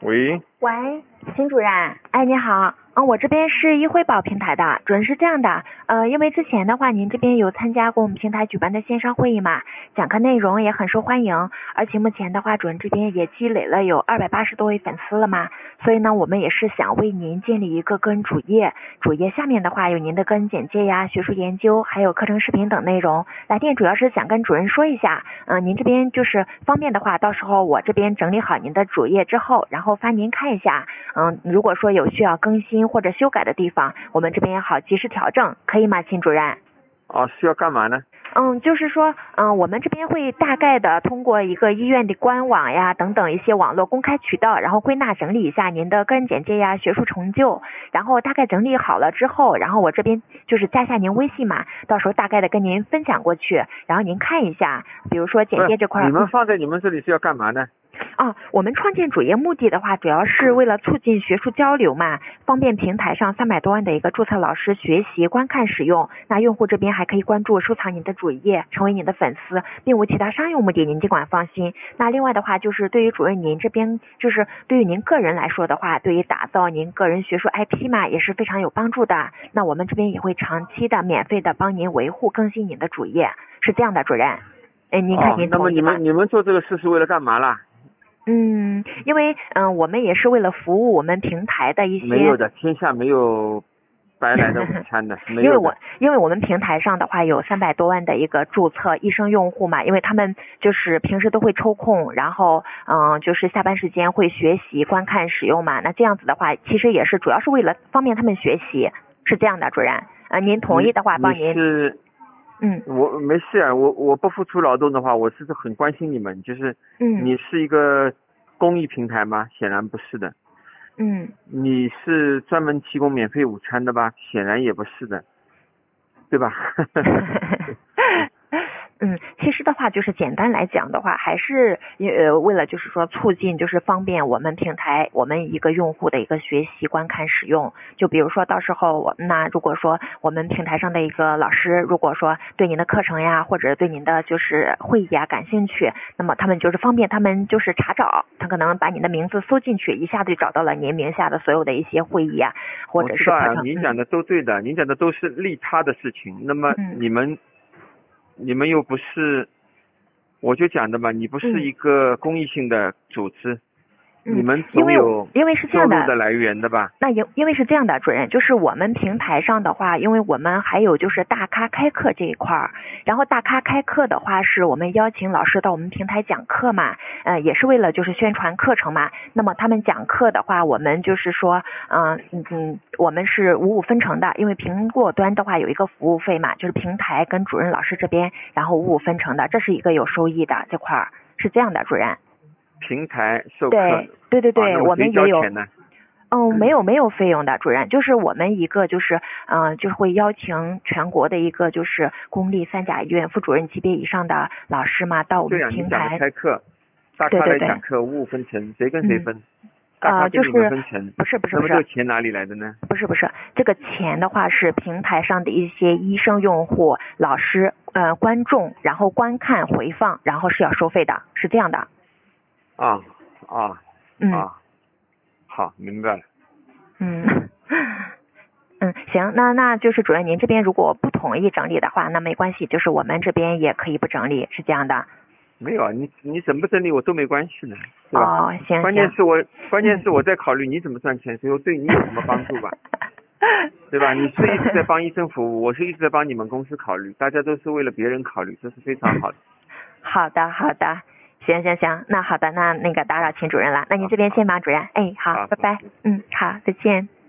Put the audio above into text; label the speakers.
Speaker 1: 喂，
Speaker 2: 喂，秦主任，哎，你好，我这边是一辉宝平台的，主任是这样的，因为之前的话，您这边有参加过我们平台举办的线上会议嘛，讲课内容也很受欢迎，而且目前的话，主任这边也积累了有280多位粉丝了嘛，所以呢，我们也是想为您建立一个个人主页，主页下面的话有您的个人简介呀、学术研究，还有课程视频等内容。来电主要是想跟主任说一下，您这边就是方便的话，到时候我这边整理好您的主页之后，然后发您看一下，如果说有需要更新或者修改的地方，我们这边也好及时调整，可以吗，秦主任？
Speaker 1: 需要干嘛呢？
Speaker 2: 就是说，我们这边会大概的通过一个医院的官网呀等等一些网络公开渠道，然后归纳整理一下您的个人简介呀、学术成就，然后大概整理好了之后，然后我这边就是加下您微信嘛，到时候大概的跟您分享过去，然后您看一下，比如说简介这块。
Speaker 1: 你们放在你们这里是要干嘛呢？
Speaker 2: 我们创建主页目的的话，主要是为了促进学术交流嘛，方便平台上300多万的一个注册老师学习、观看、使用。那用户这边还可以关注、收藏您的主页，成为您的粉丝，并无其他商业目的，您尽管放心。那另外的话，就是对于主任您这边，就是对于您个人来说的话，对于打造您个人学术 IP 嘛，也是非常有帮助的。那我们这边也会长期的、免费的帮您维护、更新您的主页，是这样的，主任。您看您同意吗？
Speaker 1: 那么你们做这个事是为了干嘛啦？
Speaker 2: 因为我们也是为了服务我们平台的一些。
Speaker 1: 没有的，天下没有白来的午餐的，没有的。
Speaker 2: 因为我们平台上的话有300多万的一个注册医生用户嘛，因为他们就是平时都会抽空，然后就是下班时间会学习、观看、使用嘛。那这样子的话，其实也是主要是为了方便他们学习，是这样的，主任。您同意的话，帮您。
Speaker 1: 我没事啊，我不付出劳动的话，我是很关心你们，就是你是一个公益平台吗？显然不是的。你是专门提供免费午餐的吧？显然也不是的，对吧？
Speaker 2: 其实的话就是简单来讲的话，还是为了就是说促进，就是方便我们平台我们一个用户的一个学习、观看、使用。就比如说到时候那如果说我们平台上的一个老师，如果说对您的课程呀，或者对您的就是会议啊感兴趣，那么他们就是方便他们就是查找，他可能把你的名字搜进去，一下子就找到了您名下的所有的一些会议啊，或者是课程。
Speaker 1: 您讲的都对的，您讲的都是利他的事情。那么你们又不是，我就讲的嘛，你不是一个公益性的组织，你们总有
Speaker 2: 因为是这样的
Speaker 1: 收入的来源的吧？
Speaker 2: 那因为是这样的，主任，就是我们平台上的话，因为我们还有就是大咖开课这一块儿，然后大咖开课的话，是我们邀请老师到我们平台讲课嘛，也是为了就是宣传课程嘛。那么他们讲课的话，我们就是说，我们是55分成的，因为苹果端的话有一个服务费嘛，就是平台跟主任老师这边，然后55分成的，这是一个有收益的这块儿，是这样的，主任。
Speaker 1: 平台授课。
Speaker 2: 对，我们也有。
Speaker 1: 钱呢？
Speaker 2: 没有费用的，主任，就是我们一个就是就是会邀请全国的一个就是公立3甲医院副主任级别以上的老师嘛，到我们平台。
Speaker 1: 对啊，你讲的开课，大咖来讲课55分成，谁跟谁分？大咖跟你们分成。
Speaker 2: 不是。
Speaker 1: 那么这个钱哪里来的呢？
Speaker 2: 不是，这个钱的话是平台上的一些医生用户、老师、观众，然后观看回放，然后是要收费的，是这样的。
Speaker 1: 好，明白了。
Speaker 2: 行，那就是主任您这边如果不同意整理的话，那没关系，就是我们这边也可以不整理，是这样的。
Speaker 1: 没有啊，你整不整理我都没关系的，对吧？
Speaker 2: 行。
Speaker 1: 关键是我在考虑你怎么赚钱，所以对你有什么帮助吧？对吧？你是一直在帮医生服务，我是一直在帮你们公司考虑，大家都是为了别人考虑，这是非常好的。
Speaker 2: 好的。行，那好的，那个打扰秦主任了，那您这边先忙，主任。好，拜拜。好，再见。